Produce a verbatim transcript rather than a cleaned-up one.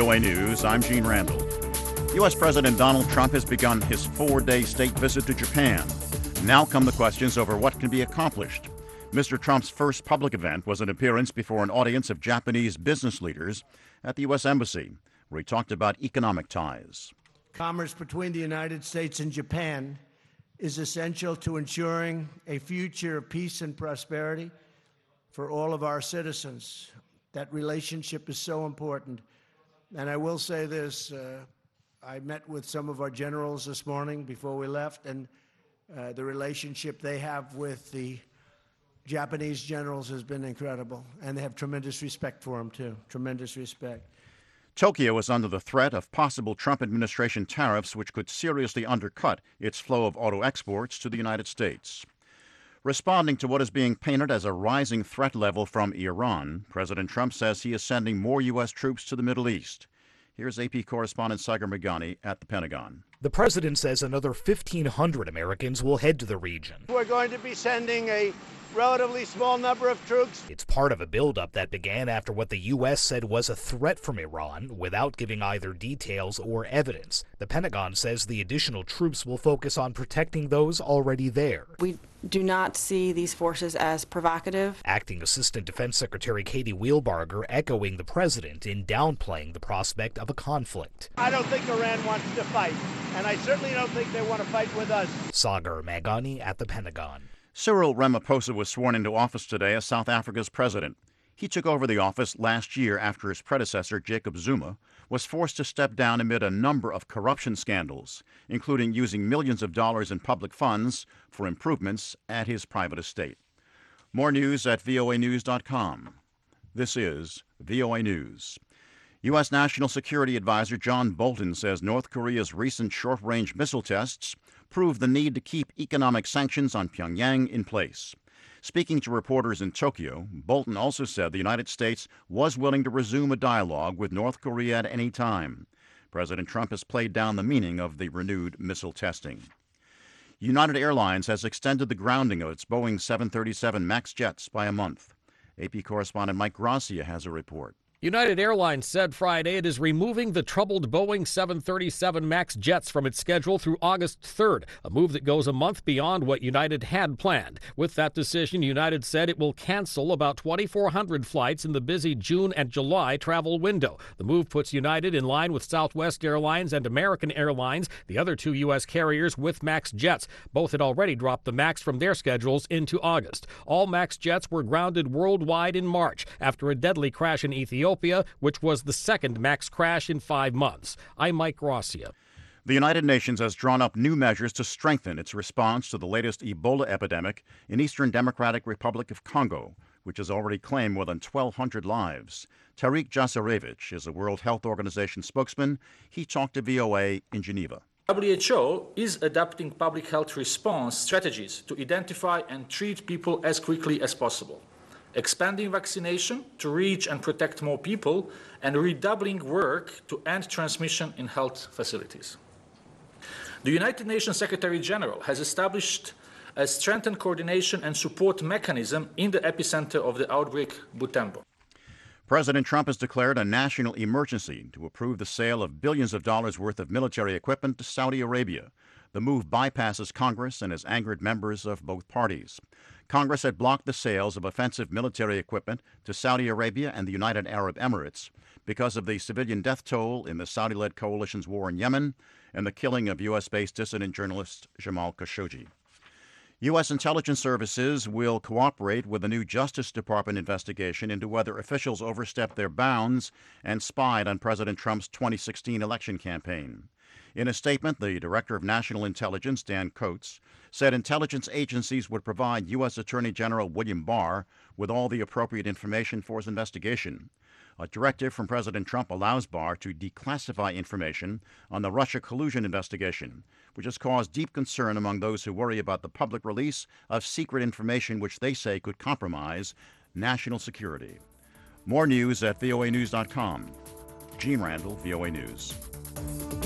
O A News, I'm Gene Randall. U S. President Donald Trump has begun his four-day state visit to Japan. Now come the questions over what can be accomplished. Mister Trump's first public event was an appearance before an audience of Japanese business leaders at the U S. Embassy, where he talked about economic ties. Commerce between the United States and Japan is essential to ensuring a future of peace and prosperity for all of our citizens. That relationship is so important. And I will say this, uh, I met with some of our generals this morning before we left, and uh, the relationship they have with the Japanese generals has been incredible, and they have tremendous respect for them, too. Tremendous respect. Tokyo is under the threat of possible Trump administration tariffs, which could seriously undercut its flow of auto exports to the United States. Responding to what is being painted as a rising threat level from Iran, President Trump says he is sending more U S troops to the Middle East. Here's A P correspondent Sagar Meghani at the Pentagon. The president says another fifteen hundred Americans will head to the region. We're going to be sending a relatively small number of troops. It's part of a buildup that began after what the U S said was a threat from Iran without giving either details or evidence. The Pentagon says the additional troops will focus on protecting those already there. We do not see these forces as provocative. Acting Assistant Defense Secretary Katie Wheelbarger echoing the president in downplaying the prospect of a conflict. I don't think Iran wants to fight, and I certainly don't think they want to fight with us. Sagar Meghani at the Pentagon. Cyril Ramaphosa was sworn into office today as South Africa's president. He took over the office last year after his predecessor, Jacob Zuma, was forced to step down amid a number of corruption scandals, including using millions of dollars in public funds for improvements at his private estate. More news at V O A news dot com. This is V O A News. U S. National Security Advisor John Bolton says North Korea's recent short-range missile tests prove the need to keep economic sanctions on Pyongyang in place. Speaking to reporters in Tokyo, Bolton also said the United States was willing to resume a dialogue with North Korea at any time. President Trump has played down the meaning of the renewed missile testing. United Airlines has extended the grounding of its Boeing seven thirty-seven MAX jets by a month. A P correspondent Mike Gracia has a report. United Airlines said Friday it is removing the troubled Boeing seven thirty-seven MAX jets from its schedule through August third, a move that goes a month beyond what United had planned. With that decision, United said it will cancel about twenty-four hundred flights in the busy June and July travel window. The move puts United in line with Southwest Airlines and American Airlines, the other two U S carriers with MAX jets. Both had already dropped the MAX from their schedules into August. All MAX jets were grounded worldwide in March after a deadly crash in Ethiopia, which was the second MAX crash in five months. I'm Mike Gracia. The United Nations has drawn up new measures to strengthen its response to the latest Ebola epidemic in Eastern Democratic Republic of Congo, which has already claimed more than twelve hundred lives. Tariq Jasarevich is a World Health Organization spokesman. He talked to V O A in Geneva. W H O is adapting public health response strategies to identify and treat people as quickly as possible, expanding vaccination to reach and protect more people, and redoubling work to end transmission in health facilities. The United Nations Secretary General has established a strengthened coordination and support mechanism in the epicenter of the outbreak, Butembo. President Trump has declared a national emergency to approve the sale of billions of dollars worth of military equipment to Saudi Arabia. The move bypasses Congress and has angered members of both parties. Congress had blocked the sales of offensive military equipment to Saudi Arabia and the United Arab Emirates because of the civilian death toll in the Saudi-led coalition's war in Yemen and the killing of U S-based dissident journalist Jamal Khashoggi. U S intelligence services will cooperate with the new Justice Department investigation into whether officials overstepped their bounds and spied on President Trump's twenty sixteen election campaign. In a statement, the Director of National Intelligence, Dan Coats, said intelligence agencies would provide U S Attorney General William Barr with all the appropriate information for his investigation. A directive from President Trump allows Barr to declassify information on the Russia collusion investigation, which has caused deep concern among those who worry about the public release of secret information which they say could compromise national security. More news at V O A news dot com. Gene Randall, V O A News.